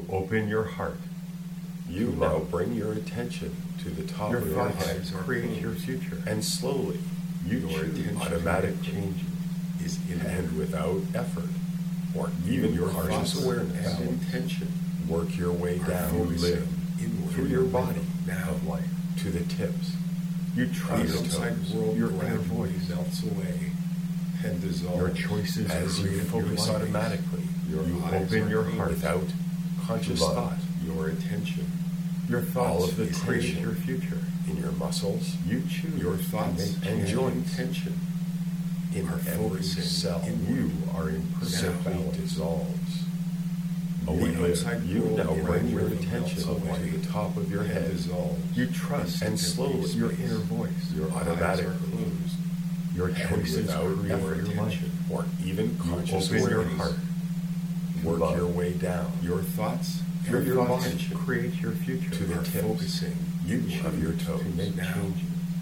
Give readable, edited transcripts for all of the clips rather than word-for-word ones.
open your heart. You now bring your attention to the top Your of your thoughts head, create your future. and slowly, You your choose attention automatic changes, is and without effort, or even your conscious thoughts awareness, and intention work your way down through your body now of life. to the tips. You The trust outside world your inner gradually voice melts away and dissolves. Your choices as you create focus your life. automatically. You eyes open are your closed heart without conscious love. thought. Your attention, Your thoughts all of the create tension your future. in your muscles, You choose your to thoughts make and change. joints, tension in are every focusing cell. You are in perfect simply balance. dissolves. The outside you now bring your gradually attention melts to away the top of your head. You trust and slowly your inner voice. Your automatically closed. Your And choices without create effort, your life. or even conscious open your awareness, heart. work love. your way down. Your thoughts Your through your thoughts body create your future. to the Are tips focusing you of your choose toes. to make Now, changes.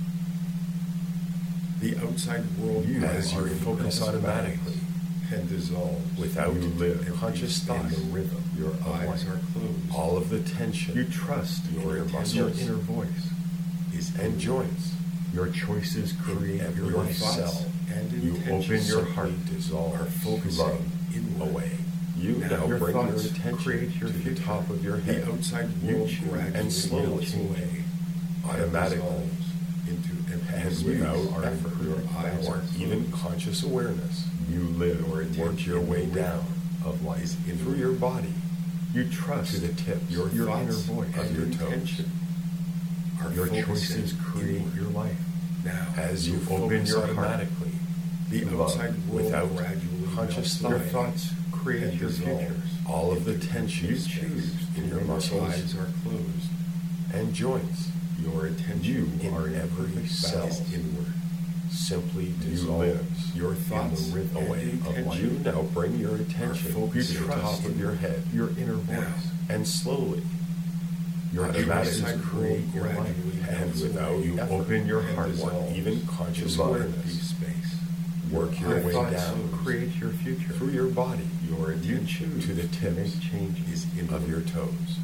the outside world You as you are focus in automatically and dissolves without You live conscious thought. in the rhythm Your of eyes life. are closed. All of the tension You trust your your muscles inner voice. is and joints Your choices create in your every life. cell. And You open your heart dissolve, are focusing love away. You now your bring your thoughts attention create your to the future. top of your head. The outside You world choose gradually and slowly melts away automatically into and you without are in effort perfect balance. or even conscious awareness. You live Work your way down of life through your body You trust to the tip. your thoughts inner voice of your toes. intention. Are Your focusing choices create inward. your life. Now, as you open open your heart. automatically, the Love. outside world Without gradually conscious Your thought thoughts create and your dissolves. future. All of the tension You choose in your muscles eyes are closed and joints. Your attention You in are in every perfect cell balance. inward simply You dissolves. live Your in thoughts the rhythm away. of life. You now bring your attention focused to the trust top of your head. Your inner Now, voice. and slowly Your automatically choices create your life. gradually and without You effort open your and heart or even conscious love. awareness. Work your Your way thoughts down create your future. through your body. Your You attention choose to the to tips make changes of your toes.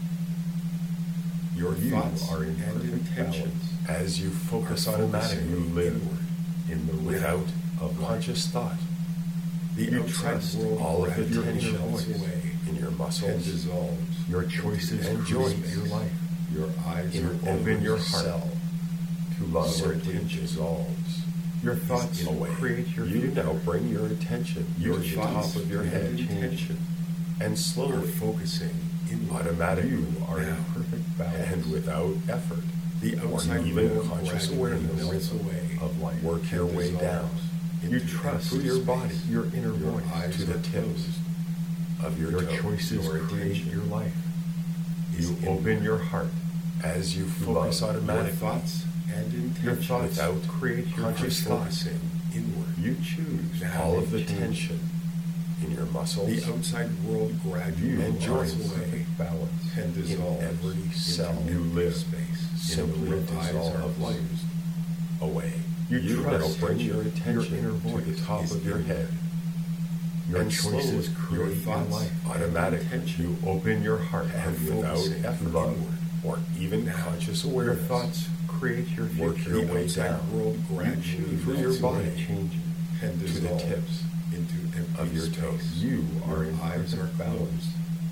Your You thoughts are in and perfect intention balance. as you focus Are focusing automatically you live inward in the without rhythm of life. conscious thought. The You outside trust world all of the your inner tension voice in your muscles and dissolves. Your choices and create joints. your life. Your eyes You are open open your your heart cell to love or simply attention. dissolves. Your thoughts away. create your You future. now bring your attention Your to the thoughts top of your and head intention and slowly focusing automatically You are in now, perfect balance. and without effort The or outside even world conscious gradually awareness melts away of life work your and way dissolves down You into trust through your body, your inner your voice eyes to the tips of your toes. choices Your create attention your life. is You inward. open your heart. as you focus Love. automatically. Your thoughts and intention Your thoughts without create your conscious future. thought. Inward. You choose All of the make changes. tension in your muscles. The outside world gradually You melts joints away balance and in dissolves every into cell. every You live space. simply Simply dissolve of life away. You now trust bring your your attention inner to the voice top is of your inward. head. Your and choices slowly, create your your thoughts life. automatically You open your heart and without focusing effort love. or even conscious Your awareness. thoughts create your future. Work your way outside down world You gradually choose through your melts away, body changes and to the dissolves tips into empty of your space. toes. You are Your in eyes are perfect balance. closed.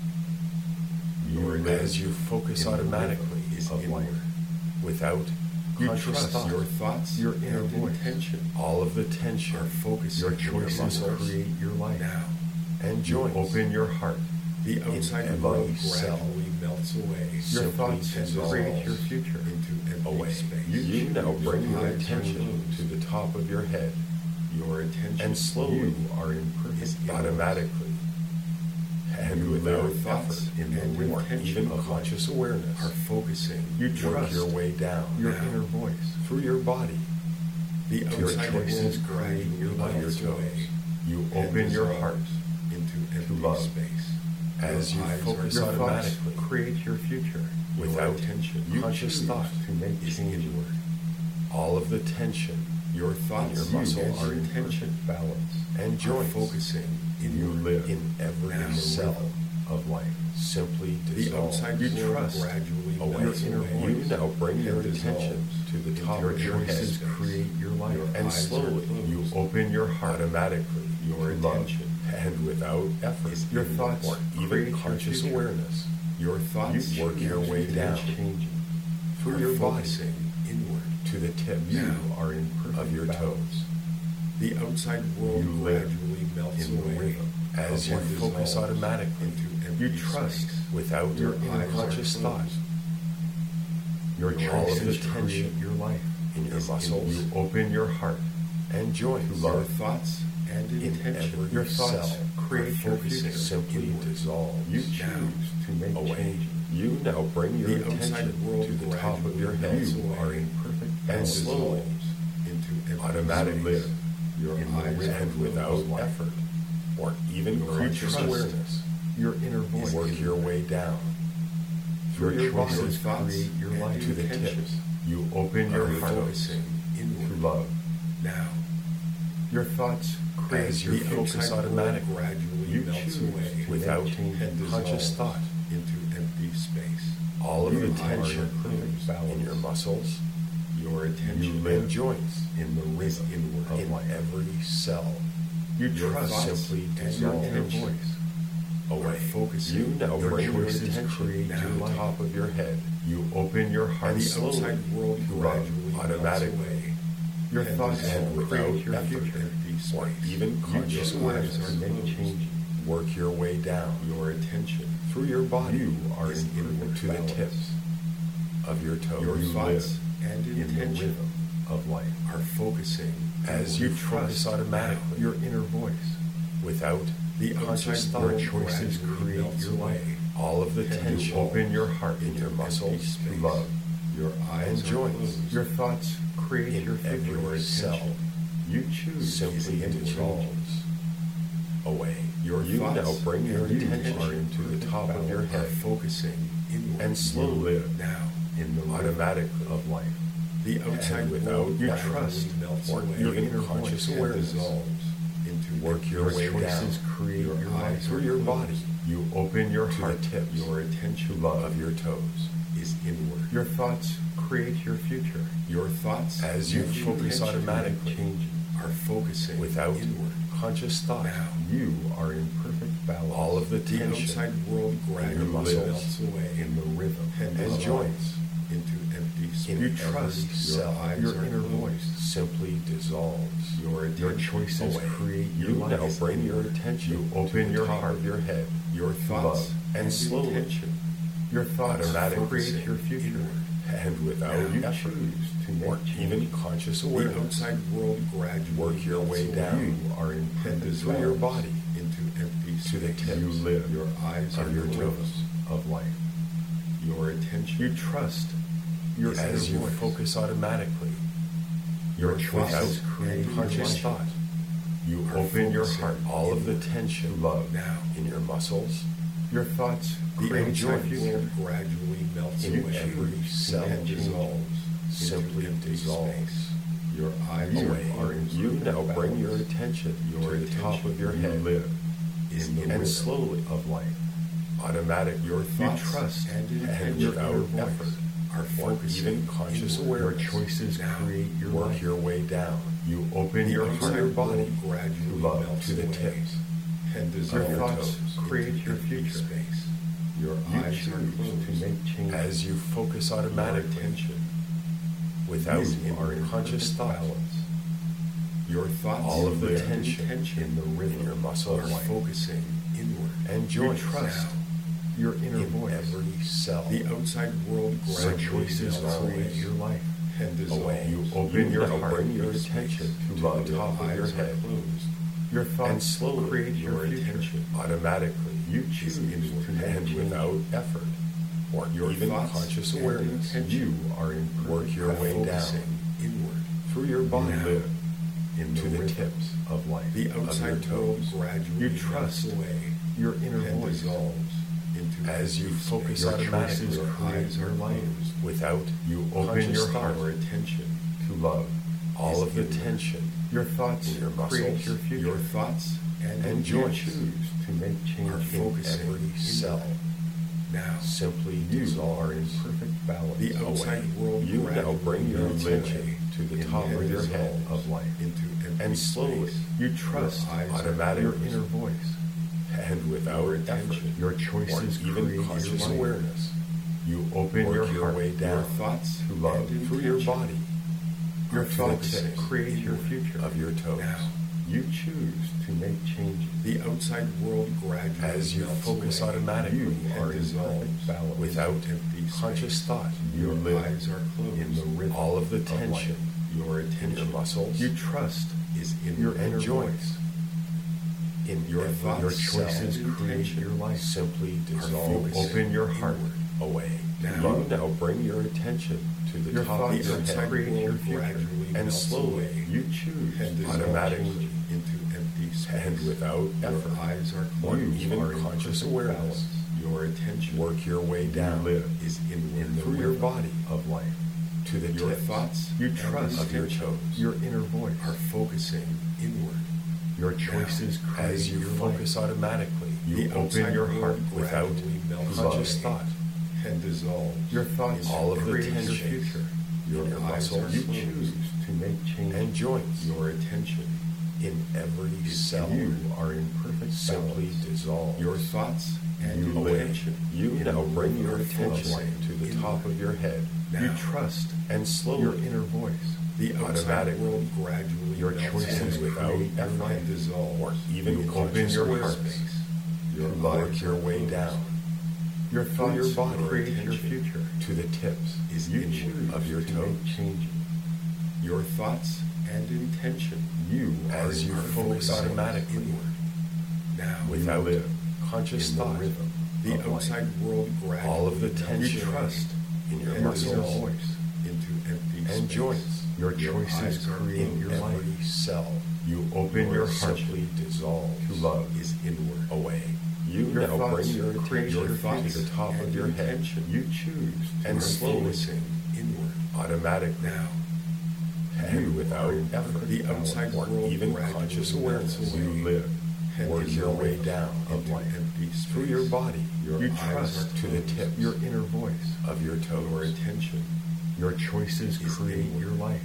You As live you focus in the automatically rhythm of inward life. without You conscious trust thought. your thoughts, your inner and voice. intention. All of the tension Are focusing your your choices muscles create your life. now and You joints. open your heart. The in outside every world cell. gradually melts away. Your simply thoughts dissolves create your future. into empty Away. space. You You now choose bring your your eyes attention closed. to the top of your head. Your attention And slowly you are in perfect is balance. automatically and You without live thoughts in the and rhythm or of even life. conscious awareness Are focusing. You You work trust your way down your now inner voice. through your body. The Your outside choices world create gradually your life. melts away. You and open your heart dissolves into empty love. space. As you Your focus thoughts automatically create your future. without attention. you Conscious choose thought to make is changes. inward. All of the tension, your thoughts, Your your muscles muscles are in intention perfect balance. and Are joints focusing in you live in every in the cell rhythm of life. simply The dissolves outside You world trust gradually away. melts Your inner away. You now bring your and attention dissolves to the into top Your of your head, choices create your life. Your and eyes are slowly closed. you Open your heart. automatically Your to love, attention and without effort is Your inward. thoughts or create even your conscious future. awareness Your thoughts You work your way and down intention through are your body focusing inward. to the tips You Now, are in perfect of your balance. toes. The outside world You live gradually melts in the away rhythm as you and focus dissolves automatically into empty You trust space. without Your your eyes are conscious closed. thought. Your All of choices the tension create your life. in your is muscles You open your heart. and joints Your thoughts and in intention every Your thoughts cell create are your focusing future. simply inward. dissolves You choose to make away. changes. You now bring your The outside attention world to the top of your head gradually You melts are away in perfect and balance. slowly, into empty automatically, space. Your In the eyes rhythm are and without closed. effort or even Your conscious trust awareness, Your inner voice. work your way down through Your your body choices thoughts create your and life. to the intention tips You open your of your heart focusing to inward. love. Now, Your thoughts create as you the focus outside world automatically gradually You melts choose away to without make changes. and conscious dissolves thought. into empty space. All of You the are in tension perfect balance. in your muscles Your attention You and live joints in the is rhythm inward. of in life. every cell You Your trust thoughts simply and your dissolve inner intention voice. away. focusing You now your bring your choices attention create to your the life. top of your head You open your heart and The slowly outside world to love gradually melts automatically away Your and thoughts dissolves and create without your effort future. empty or space. even conscious Your awareness eyes to are make closed. changes. work your way down Your attention through your body You are is in inward perfect to the balance. tips of your toes. Your You thoughts live and in the intention rhythm of life. are focusing as inward. you focus automatically Your inner voice. without The conscious outside thought. Your world choices gradually create melts your away life. all of the and tension You open your heart in your empty muscles space. to love Your eyes and are joints. closed. Your thoughts create in your future. every cell You choose simply to make changes. dissolves away. Your You thoughts now bring your and attention intention to the top of your are head focusing inward. and slowly live Now, in the rhythm automatically of life. the outside and without world you gradually trust melts or away even inner conscious voice and awareness dissolves into work your Your way down choices create Your your eyes life. through your body You open your to the heart. tips Your attention of your toes. is inward. Your thoughts create your future. Your thoughts As you and focus intention automatically are focusing without inward. conscious thought. Now, You are in perfect balance. All of the the tension outside world gradually muscles melts away in the rhythm and and dissolves joints into empty in space. You every trust cell. eyes your are inner closed. voice. simply dissolves Your Your attention choices away. create your You life. now bring your attention You to open the your top heart. of your head your thoughts love and slowly intention Your thoughts automatically create your future. inward. and without You effort choose to make or even changes. conscious The awareness outside world gradually work your melts way away down You are in and perfect through your balance. body into empty to the space. tips You live Your eyes of are your closed. toes. of life. Your attention You trust your as inner you voice. focus automatically Your thoughts choices and create your conscious life. thought. You are open your focusing heart. All of the inward. tension to love. Now, in your muscles Your thoughts the create your outside future. world gradually melts in away every cell and dissolves simply into empty dissolves space. Your eyes away. are closed. You now bring your balance. attention Your to the top of your You head live is in the inward. and rhythm slowly of life. automatically Your thoughts trust and and intention without inner voice effort are or focusing even conscious inward. Your awareness choices Now, create your work life. your way down You open The your outside heart. your body world gradually to love, melts to the away tips and your dissolves thoughts into create your empty future. space. Your You eyes choose are closed. to make changes. as you focus Your automatically attention without You are in conscious perfect thought. balance. Your thoughts All of the and tension intention in the rhythm in your are muscles focusing inward. and You joints trust your inner in voice. every cell The outside world Your gradually choices melts create away your life. and dissolves. away. You open your now heart. bring your into attention space. to love. the top of your eyes are head closed. Your and thoughts slowly create your future. attention automatically You choose inward to make and changes. without effort or Your even thoughts conscious and awareness intention You are in work perfect your are way down focusing inward. through your body Now, live in to the rhythm tips of life. The your outside world toes. gradually You melts trust away your inner and voice. dissolves into as you empty focus space. Your automatically choices Your create eyes your are life. closed. without You open conscious your thought. heart Your attention to love. all all of the inward. tension Your thoughts in your create muscles, your future. Your thoughts and You joints choose to make are change in focusing every inward. cell Now, simply You are dissolves in perfect balance. the outside world You now gradually bring your melts attention away to the in top the of your head dissolves of life. into empty and slowly space. You trust Your eyes are automatically your inner voice. and without Your effort attention, Your or choices even create conscious your life. awareness. You open Work your your heart. way your down thoughts to love and through your intention body Your are to the thoughts tips create your inward. future. of your toes. Now, You choose to make changes. the outside world gradually As you melts focus away automatically You and are in dissolves perfect balance. without empty conscious space. thought. You Your live eyes are closed. in the rhythm All of the life. tension Your in attention your muscles You trust is in your and inner joints voice. in Your every thoughts Your cell choices and create intention your life. simply You dissolves open your heart. inward. away. Now- You now bring your attention to the Your top of thoughts your The and head outside create your world future. gradually and melts slowly away You choose and to dissolves automatically into empty space. and without Your effort eyes are or closed. You even are in conscious perfect awareness. balance. Your attention Work your way down live is inward. in the through your rhythm body of life. to the Your tips thoughts You and trust of your intention toes. Your inner voice. are focusing inward. Your choices create As you your focus life. automatically You The open outside your world heart without gradually melts conscious away thought. and dissolves. Your thoughts into all of the create your tension future. Your in your eyes muscles are You closed. choose to make change. and joints Your attention in every cell You are in perfect simply balance. dissolves your thoughts and You away. intention You in now the bring rhythm your of attention life. to the top of your head now. You trust and slowly your inner voice. The outside automatically. world gradually Your melts choices away without create your effort life. and dissolves or even You conscious open your awareness. heart. Your to Work eyes your are way closed. down Your through thoughts your body. create your Attention. future. to the tips Is You inward. choose of your to toes. make changes. Your thoughts and intention You are as in you perfect focus balance. automatically inward. Now, without live conscious in the thought. rhythm the of life. outside world gradually All of the melts tension You away trust in your and your inner muscles dissolves voice. into empty and space. joints Your Your choices eyes are create in your life. every cell You open your heart simply dissolves to love. is inward. away. You Your now thoughts bring your create attention your to thoughts the top of and your head intention. You choose to and Are slowly focusing inward. automatically Now, and You without are in effort perfect the outside or world even gradually conscious melts awareness. away You live and Work your dissolves way down into life. empty space. through your body Your You eyes trust are to the closed. tips your inner voice. of your Your toes attention Your choices is create inward. your life.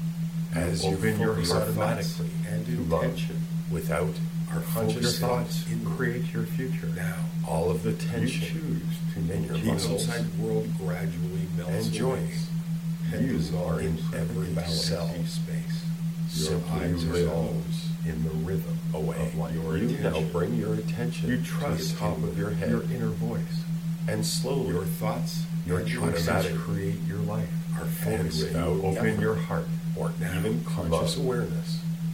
as you open your focus heart. automatically and to love. intention without are Your conscious thought. thoughts inward. create your future. Now, All of the You tension choose to make your the changes. muscles outside world gradually melts and away joints and You dissolves are in into every empty cell space. Your simply eyes are dissolves in the rhythm away. of life. Your You now attention. bring your attention You to trust the top of your head your inner voice. and slowly Your thoughts Your and choices automatically create your life. are and focusing without Open effort your heart. or now. even conscious Love. awareness.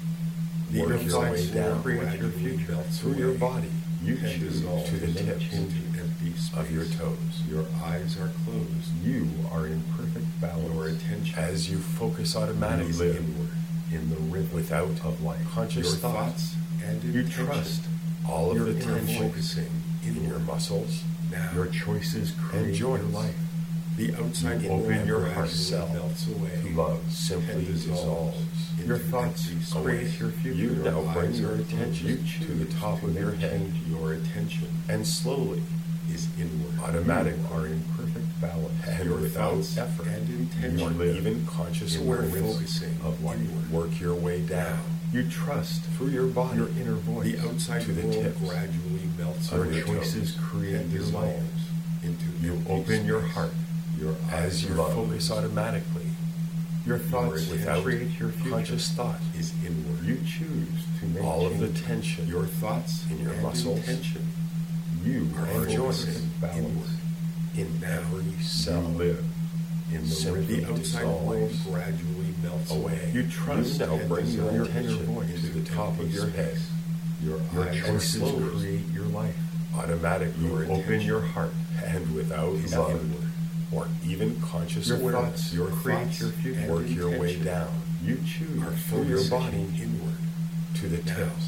The Work your outside way world down create your gradually future. melts through your away body You and choose dissolves to the make tips changes. into empty space. of your toes Your eyes are closed. You are in perfect balance. Your attention as you focus You automatically live inward. in the rhythm without of life. conscious Your thought. thoughts and You intention trust All of your the inner tension focusing in your inward. muscles Now, your choices create your joints. life. the outside You world open your gradually heart cell melts away to love. simply and dissolves dissolves into Your thoughts empty space. create your future. You now bring eyes your are attention closed. to the top to of your make head change. Your attention and slowly is inward. automatically You are in perfect balance. and Your without thoughts effort and or intention live even conscious in the awareness. focusing of life. inward. Work your way down You trust through your body your inner voice. The outside to the world tips gradually melts of Your away your choices toes create and your life. dissolves into You empty open your space. heart. Your as eyes you are love. focus automatically Your thoughts without create your future. conscious thought. is inward. You choose to make All of the changes. tension Your thoughts in your and muscles intention You are are in joints perfect balance. inward. in every You cell live in the Simply The rhythm outside dissolves world gradually melts away. You trust You now and bring your dissolves attention inner voice to the top of empty your head space. Your Your eyes are choices slowly create your life. automatically You open attention your heart. and without is effort inward. or even conscious Your awareness. thoughts Your create thoughts your future. and Work your way intention down You choose are through your focusing body inward. to the Now, tips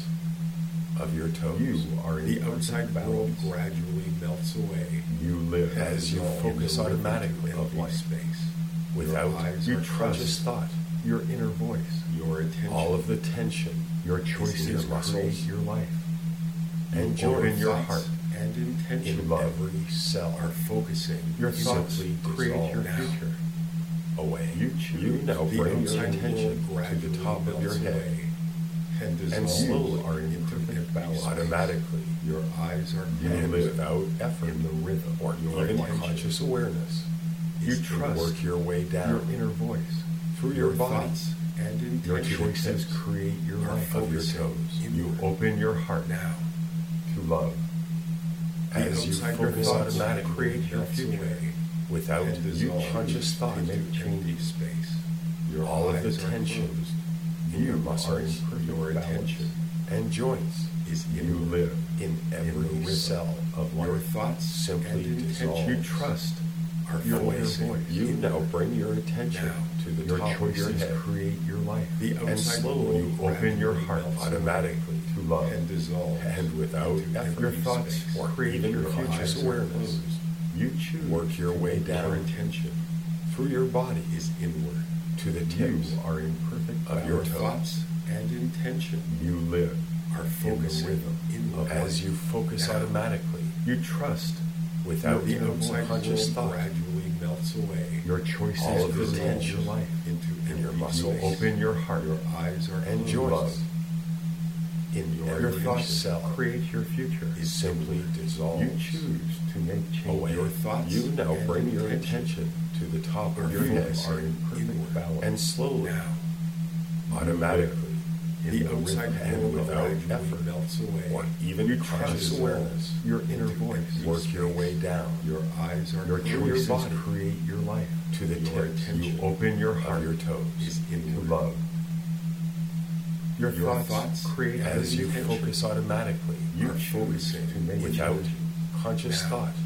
of your toes. You are in The perfect outside world balance. gradually melts away You live as you dissolves focus into automatically empty of life. space. without Your eyes You are trust conscious thought. your inner voice. Your attention. All of the tension Your in choices your create muscles your life. and Your join your thoughts heart and intention in every cell are focusing. Your thoughts simply create your dissolve future. away. You choose You now The bring your outside attention world to the gradually top of your melts head away and and dissolves slowly are in into perfect empty balance. space. automatically Your eyes are You and closed. without effort in the rhythm or your even attention. conscious awareness. You is trust Work your way your down inner voice. through your your body thoughts and Your intention choices tips create your are life. of your focusing toes. You inward. open your heart Now, to love. the as you outside focus world automatically create your melts future. away without and you dissolves conscious thought. into make empty space. Your All of the eyes are tension closed. in your You are muscles in perfect Your balance. attention and joints is You inward. live in in the every rhythm cell of Your life. thoughts simply and dissolve. intention You trust are your inner focusing voice. You now inward. bring your attention Now, to the Your top of your choices head create your life. The and outside slowly world you open your gradually heart melts away automatically to love. and dissolves and without into effort. Your empty thoughts space. or create even your conscious eyes are awareness. closed. You choose Work your to way make down Your attention through your body is inward. to the You tips are in perfect of balance. your Your toes. thoughts and intention You live are in the focusing rhythm inward. of as you focus Now, automatically You trust without the even outside conscious world thought. gradually melts away your choices All of the create tension your life. into in your empty muscles. space. Open your heart Your eyes are and closed. joints love. in Your every thoughts cell create your future. is simply dissolves You choose to make away. changes. Your thoughts You now and bring your intention attention to the top are of your head focusing are in perfect inward. balance. and slowly, Now, automatically, in the rhythm outside and world without gradually effort melts away. or even You conscious trust awareness, your inner into voice. empty work your space. way down Your eyes are Your closed. your choices body create your life. to the Your tips attention You open your heart of your toes. is to inward. love. Your Your thoughts thoughts create As you intention focus automatically You are choose focusing to make without changes. conscious Now, thought.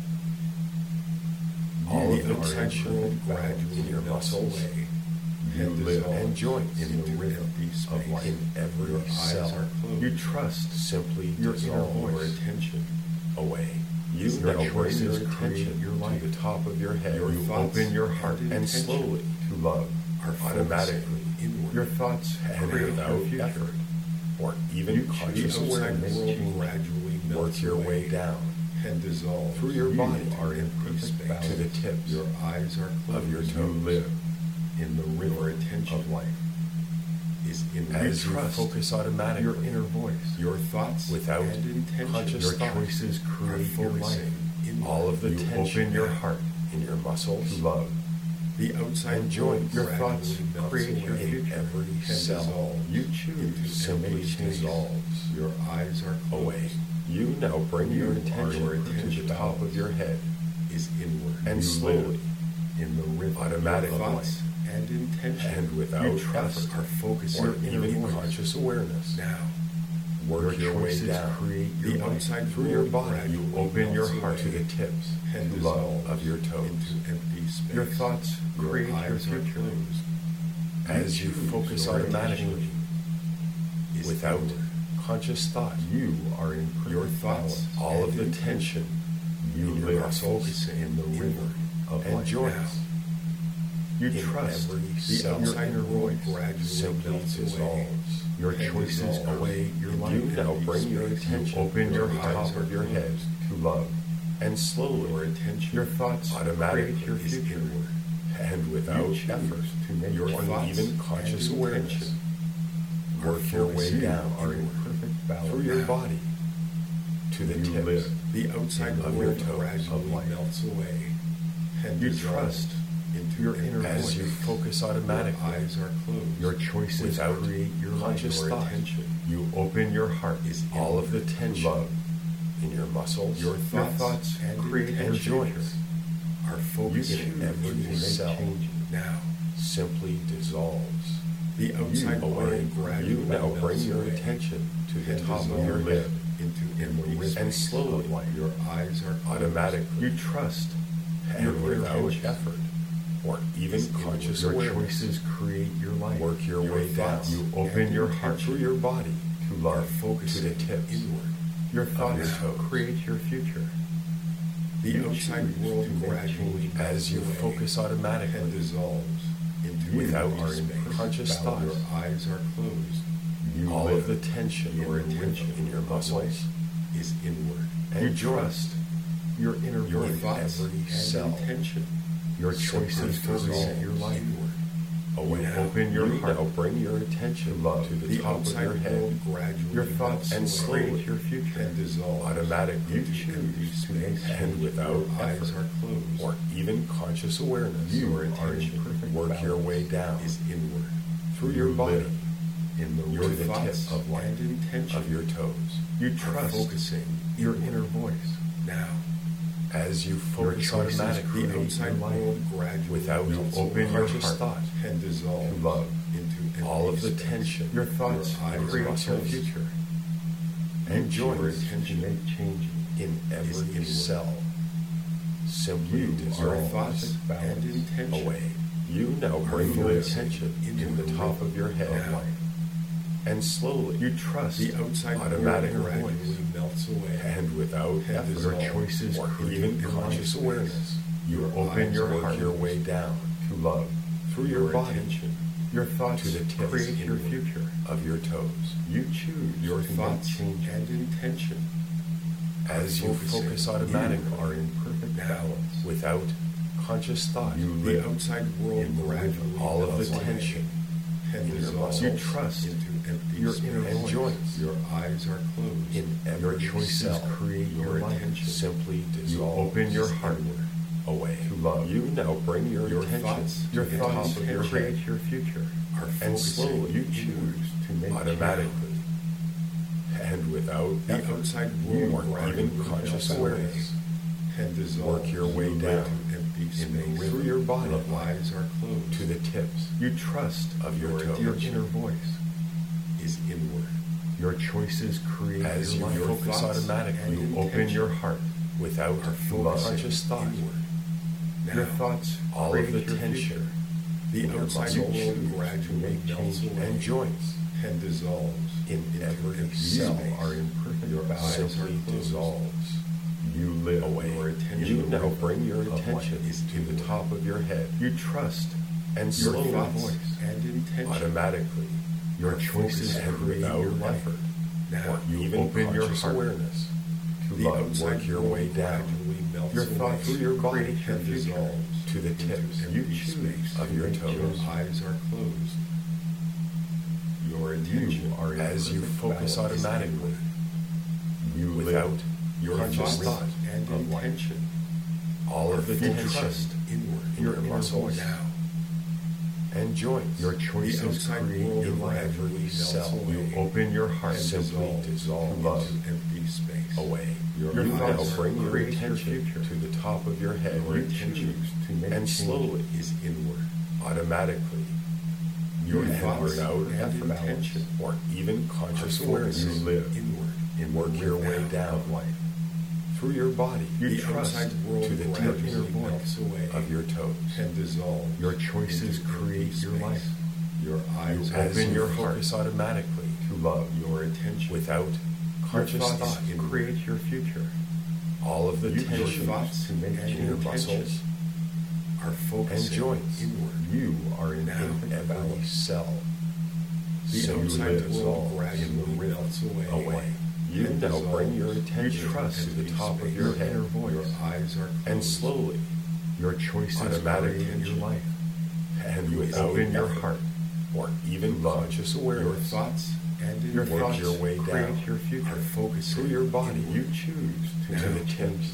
All You of the are in tension perfect balance. gradually in your melts muscles away You and live dissolves and joints in the into rhythm empty of space. life. in every Your eyes cell are closed. You trust simply your inner dissolve voice. Your attention away. You Your now bring your choices create attention your life. to the top of your head Your You thoughts open your heart and and intention slowly, to love. are automatically, focusing inward. Your thoughts and create without your future. effort or even You The conscious choose outside awareness, world change. gradually melts work your away way down and dissolves through your You body are in empty perfect space. balance. to the tips Your eyes are closed. of your You toes. live in the Your rhythm attention of life. is inward. As you trust focus automatically Your inner voice. Your thoughts without and intention conscious Your thought. choices are create your life. focusing inward. all of the You tension open your now heart in your muscles to love. The outside and joints. world Your gradually thoughts melts create your away future. in every and cell dissolves You choose into to simply make changes. dissolves Your eyes are closed. away. You now bring You your are attention your to the attention top of your head Is inward. and You slowly live in the rhythm automatically, of Thoughts life. and intention and without You trust effort are focusing or your inner even voice. conscious awareness, now. work Your your way choices down create your The life. outside through your world body. gradually You open your melts heart to away the tips and to love dissolves of your toes. into empty space. Your thoughts Your create your eyes are future. closed. as you choose focus your automatically attention is without inward. conscious thought. You are in perfect Your thoughts balance. All of and the intention tension You in your live muscles in the rhythm inward of and life. joints You in trust every the cell. your outside inner world voice. gradually simply melts away. dissolves Your and choices dissolves create your into life. You now empty bring your space. attention You open to your the heart top of your head to love. and slowly Your attention Your thoughts automatically create your is future. inward. and without You choose effort to make Your or thoughts even conscious and awareness, intention work your way focusing down are in inward. perfect balance. through your now. body to the You tips live The outside of your world toes gradually of life. melts away and You dissolves trust into your empty inner as voice. you focus Your automatically eyes are closed. Your choices without create your life. conscious Your thought. attention You open your heart is All of the inward. tension love. in your muscles Your Your thoughts, thoughts and create your and intention future. joints are You focusing choose to every make cell. changes. now. simply dissolves The outside away. world gradually You now bring melts your away attention to the and top of dissolves your head into in the empty rhythm space. and slowly, of life. Your eyes are closed. automatically You trust and your without intention. effort or even Is inward. conscious Your awareness, choices create your life. work your way down thoughts You open and your intention heart through your body to are love. focusing to the tips inward. Your thoughts your toes. create your future. The You outside choose world to make gradually changes. melts as you away focus automatically and dissolves into without empty space. conscious thought. Your eyes are closed. You All live. of the tension Your attention in your muscles is inward. You and trust joints. your inner Your voice. thoughts every and cell. intention Your simply choices dissolve create your life. inward. Away. You open your You heart now bring your attention to love. to the The top of outside your head world gradually Your thoughts melts and away slowly create your future. and dissolves automatically You into choose empty to make space. and without Your eyes effort are closed. or even conscious awareness. You Your are in attention perfect work your balance. way down is inward. through your You body live in the Your the thoughts tips of life. and intention of your toes. You are trust focusing your inward. inner voice. Now, As you focus choices automatically the outside life. world gradually without melts open away your conscious heart thought. and dissolves to love. into empty All of the space. tension Your thoughts Your eyes create your muscles future. and Your joints attention to make changes. in every inward. cell simply You are Your dissolve thoughts perfect balance. and intention away. You now bring your focusing attention into to the the top of your head now. and slowly You trust The outside world automatically gradually melts away and without and effort your dissolves choices or create even your conscious life. awareness. You Your open eyes your Work heart your way down to love. through your body attention Your thoughts to the tips create your inward. future. of your toes. You choose your to thoughts make changes. and intention As you focusing. focus You automatically are in perfect Now. balance. without conscious thought. You the live outside world in the gradually all of the melts away tension and in your dissolves muscles. You trust into empty your space. inner and voice. joints Your eyes are closed. in Your every choices cell create your life. attention simply You dissolve open your heart away. to love. You now bring your Your attention thoughts Your to the thoughts top of your create head your future. are and focusing slowly You inward. choose to make automatically and without The effort outside or world gradually even conscious melts away awareness. and dissolves Work your way into down empty in the space. rhythm through your body Your eyes are closed. to the tips You trust of your Your toes. your inner voice. is inward. Your choices create As your you life. focus thoughts automatically You and open intention your heart. without are focusing conscious thought. inward. Now, Your thoughts All create of the your tension future. the in your outside muscles world gradually make melts change away and joints and dissolves in into every empty cell space. are in perfect Your balance. eyes are simply closed. dissolves You live away. Your attention You now bring your of life attention is to the inward. top of your head You trust and your slowly inner thoughts voice. and intention automatically Your are choices focusing and create without your life. effort Now, or You even open your conscious heart awareness. To the love. outside Work your world way down gradually melts Your away thoughts through your body create your and future. dissolves to the into tips empty You choose space. of your make toes. Your changes. eyes are closed. Your attention You are in As you perfect focus balance. is automatically inward. You without live Your conscious thoughts thought. and of life. intention all of the You tension trust inward. in your your inner muscles voice. Now, and joints Your the choices outside create world your life. gradually melts cell. away You open your heart and simply dissolves dissolve into love. empty space. away. Your You now thoughts bring your create your attention future. to the top of your head Your You attention choose to make and changes. slowly is inward. automatically Your and thoughts without and effort intention or even are conscious You awareness. live inward. in Work the your way rhythm down of life. through your body You The trust outside world to the tips gradually of your melts away of your toes. and dissolves. Your choices into create empty your space. life. Your eyes You are As open you your focus heart automatically to love. your attention without Your conscious thoughts thought. create your future. All of the You tension choose thoughts to make and in your intention muscles are focusing and joints. inward. You are in Now, perfect every balance. cell The simply outside world dissolves gradually melts away. You and now bring dissolves your attention You trust to the into top of space. your your head inner voice. Your eyes are closed. and slowly Your choices Automatic create your attention. life. and You without open your effort heart. or even Love. conscious Your awareness. thoughts and Your intention thoughts your way create down. your are future. focusing through your body. inward. You choose to to Now. the tips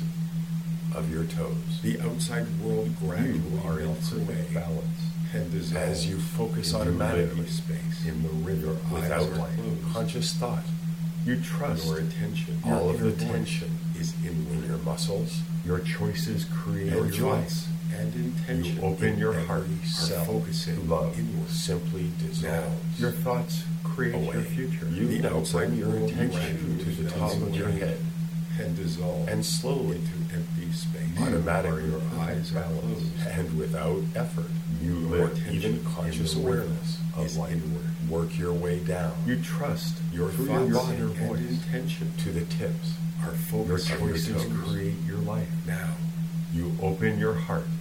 of your toes. The outside world gradually You are in melts away perfect balance. and dissolves As you focus You automatically live space. in the rhythm Your eyes without are closed. conscious thought. You trust Your attention Your All of the inner voice tension is in inward. your muscles your choices create and your joints. life. And intention You open in your every heart are cell focusing to love. inward. simply dissolves Your thoughts create away. your future. You The now outside bring your world attention gradually to the melts top of your away head and dissolves and slowly into empty space. automatically Your eyes are closed. and without effort You Your live attention even conscious in the rhythm awareness of is life. inward. work your way down You trust Your through thoughts your body inner and voice. intention to the tips are Your focusing of your choices toes. create your life. now. You open your heart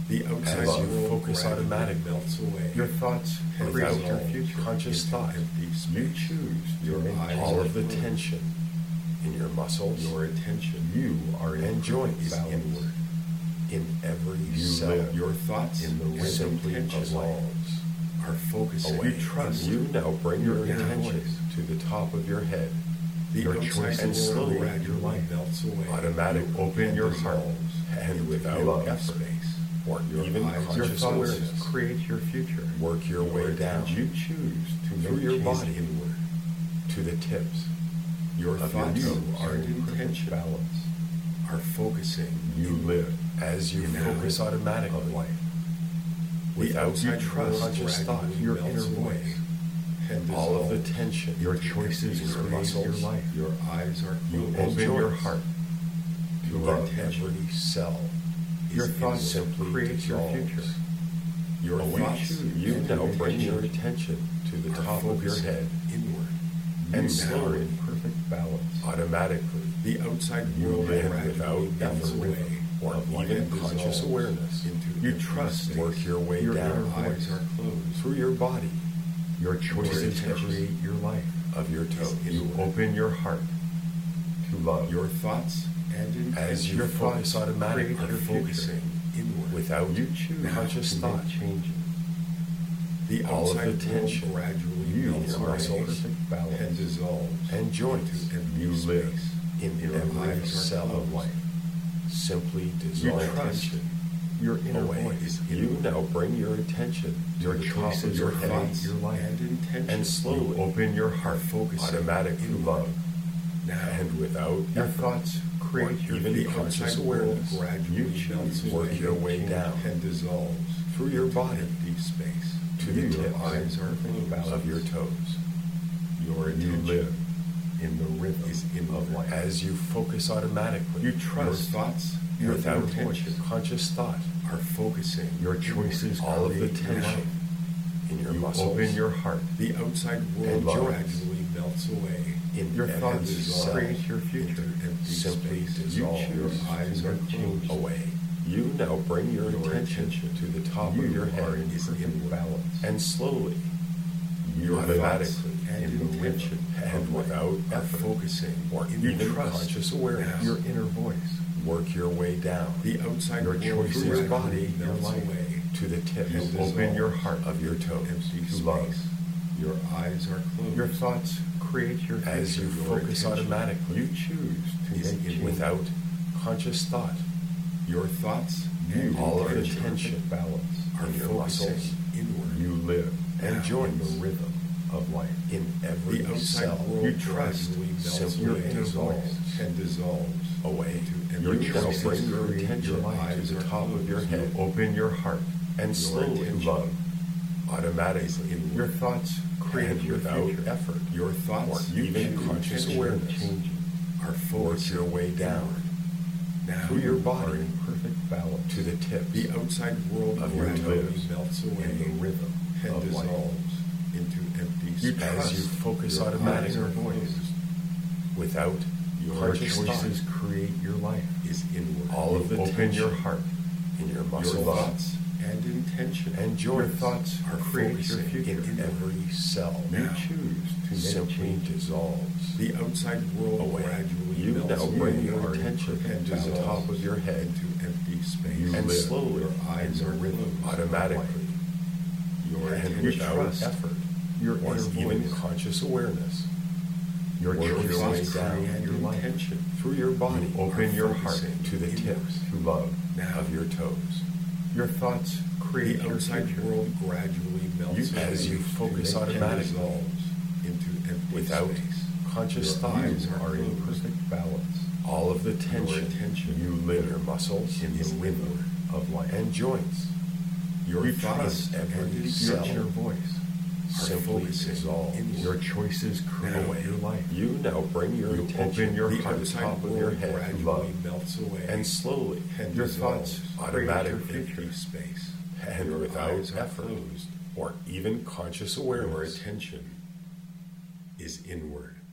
The outside As you world focus gradually automatically. melts away. Your thoughts and create your dissolves future. conscious into thought. empty You space. choose to Your make eyes All are of the closed. tension in your muscles, Your attention You are in and perfect joints is balance. inward. in every You cell. live Your thoughts in the and rhythm simply intentions dissolves are focusing. away. You trust You now bring your your inner attention voice. to the top of your head. The Your outside choices world slowly gradually life melts away. Automatically You open your heart dissolves and into without empty effort space. or Your even eyes are Your conscious thoughts awareness. create your future. Work your way down You choose to through make your changes. body inward. to the tips Your of your thoughts toes. are in perfect intention balance. are focusing. You live as you in the focus rhythm automatically of life. without outside you trust world conscious thought. gradually your melts inner away voice. and All of the dissolves. tension Your choices in your create muscles, your life. Your eyes are You closed. open your joints. heart to your love. every cell Your is thoughts inward. simply create your dissolves future. Your away. thoughts You and now bring your intentions attention to the are top of your focusing head inward. and You slowly, are in perfect balance. automatically, The outside You world live gradually without melts effort away or of life even and conscious dissolves awareness. into You empty trust. space. Work your way Your down inner Your eyes voice. are closed. through your body Your choices attention create your life. of your toes. You open your heart to love. Your thoughts and intentions As you Your focus thoughts automatically create are your future. focusing inward. without You choose conscious to thought. make changes. The all of outside the world tension gradually You melts your are in muscles away perfect balance. and dissolves and joints. into empty You live space. in Your every eyes are cell closed. of life. Simply You dissolve trust tension your inner away. voice. You now bring your attention to Your the top of choices your are head Thoughts your life. and intentions and slowly, You open your heart focusing automatically to love. now. and without Your effort thoughts create or your even The future. conscious outside world awareness. gradually You choose melts to work away your way down and dissolves through your into body empty space. to the You tips are in eyes are perfect closed. of your toes. Your You attention live in the rhythm is inward. of life. As you focus automatically You Your trust thoughts and without intentions conscious thought. are focusing your choices All of the create your tension life. in your You muscles open your heart. The outside world and joints. gradually melts away. in Your every thoughts cell create your future. Into empty simply space. dissolve. Your eyes to are make changes. closed. away. You now bring your Your attention attention to the top You of your are head in is perfect inward. balance. and slowly, Your automatically, thoughts and in the rhythm intention and of life. without are effort focusing or in You even trust conscious awareness, now. Your inner voice. work your way down the outside Your world choices gradually body, your melts life. away. to the tips And You dissolves open your heart of your into toes empty to love. space. Your eyes are closed. Your thoughts create your future. as you Your focus attention automatically You choose to is make in changes. without conscious thought. Your thoughts You and all of the intentions tension balance. are in your focusing muscles. inward. You live and now joints. in the rhythm of life. in every The outside cell world You trust gradually melts simply away dissolves and dissolves away. into You empty now choices space. bring your create attention your life. to the top of your You head Open your heart and your slowly, attention love. automatically, inward. Your thoughts create and your without future. effort Your thoughts or even and conscious intentions awareness, Changes. are work focusing your way down inward. Now, through your You are body in perfect balance. to the tips the outside world of your gradually toes melts away in the rhythm and of life. dissolves into empty You space. as you trust focus your automatically inner voice. without Your conscious choices thought. create your life. is inward. All of the Open tension your heart. in your Your muscles thoughts and intention and Your joints thoughts are create your focusing future. in every cell You now choose to make simply changes. dissolves the outside world away. gradually You melts now away bring You your are in attention perfect to the balance. top of your head into empty space. You and live slowly, Your eyes in are the rhythm closed. automatically, Your and attention without trust effort Your or inner even voice. conscious awareness, Your work your way choices down create and your life. intention through your body You open are your heart focusing to the inward. tips to love. now of your toes. Your thoughts create the your outside future. world gradually melts You- away as you focus and automatically dissolves into empty without space. conscious Your thought. eyes You are in closed. perfect balance. All of the Your tension attention you live in your muscles In the is rhythm inward. of life. and joints Your You thoughts trust and every your cell inner voice. are simply focusing dissolves inward. Your choices create away. your life. You now bring your You attention open your to the heart the outside top of world your head gradually love. melts away and slowly and Your dissolves thoughts automatically create your future. empty space. and Your without eyes are effort closed. or even conscious Your awareness, attention is inward.